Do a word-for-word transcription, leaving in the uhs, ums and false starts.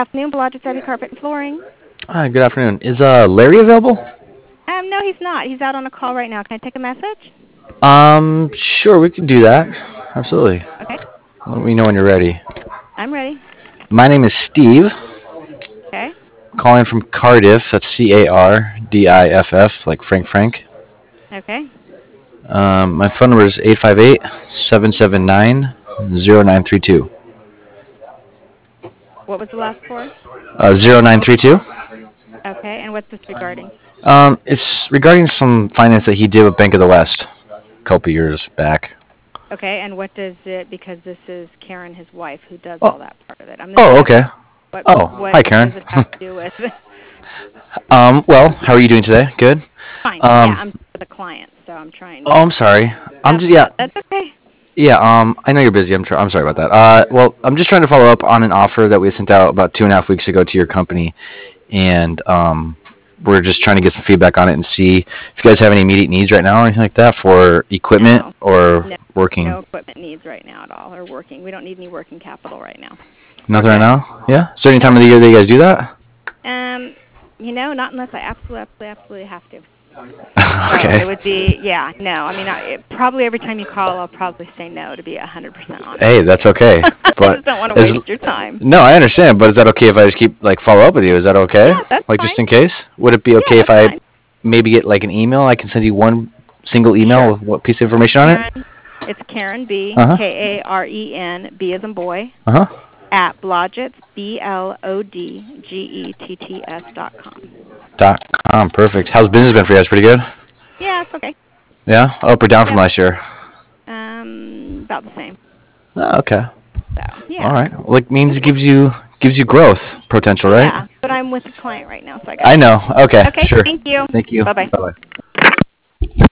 afternoon, Blodgett Savvy Carpet and Flooring. Hi, good afternoon. Is uh Larry available? Um, no, he's not. He's out on a call right now. Can I take a message? Um, sure, we can do that. Absolutely. Okay, Let me know when you're ready. I'm ready. My name is Steve, Okay, calling from Cardiff. That's C A R D I F F, like Frank Frank. okay. Um, my phone number is eight five eight, seven seven nine, zero nine three two. What was the last four? Uh, zero nine three two. Okay, and what's this regarding? Um, it's regarding some finance that he did with Bank of the West a couple years back. Okay, and what does it, because this is Karen, his wife, who does all Oh, that part of it. I'm the oh, secretary. okay. What, Oh, what hi, does Karen. it have to do with? Um, well, how are you doing today? Good. Fine, yeah, Um, I'm for the client, so I'm trying oh, to. I'm sorry. I'm That's, just yeah. that's okay. Yeah, um, I know you're busy. I'm tr- I'm sorry about that. Uh, well, I'm just trying to follow up on an offer that we sent out about two and a half weeks ago to your company, and um, we're just trying to get some feedback on it and see if you guys have any immediate needs right now or anything like that for equipment No, or no, working. no equipment needs right now at all, or working. We don't need any working capital right now. We're Nothing right good. now. Yeah. Is there any time Nope. of the year that you guys do that? Um, you know, not unless I absolutely, absolutely, absolutely have to. So Okay. it would be, yeah, no. I mean, I, it, probably every time you call, I'll probably say no, to be one hundred percent honest Hey, with you. that's okay. I But just don't want to is waste your time. no, I understand. But is that okay if I just keep like follow up with you? Is that okay? Yeah, that's Like fine. just in case? Would it be Yeah, okay if that's I fine. maybe get like an email? I can send you one single email Sure. with what piece of information on it? Karen, it's Karen B, Uh huh. K A R E N, B as in boy, Uh huh. at Blodgetts, B L O D G E T T S dot com. Dot com. Perfect. How's business been for you guys? Pretty good. Yeah, it's okay. Yeah. Up or down from Yep. last year? Um, about the same. Oh, okay. So, All yeah. right. Well, it means it gives you gives you growth potential, right? Yeah, but I'm with a client right now, so I got to I go. know. Okay. Okay, Sure. thank you. Thank you. Bye-bye. Bye bye.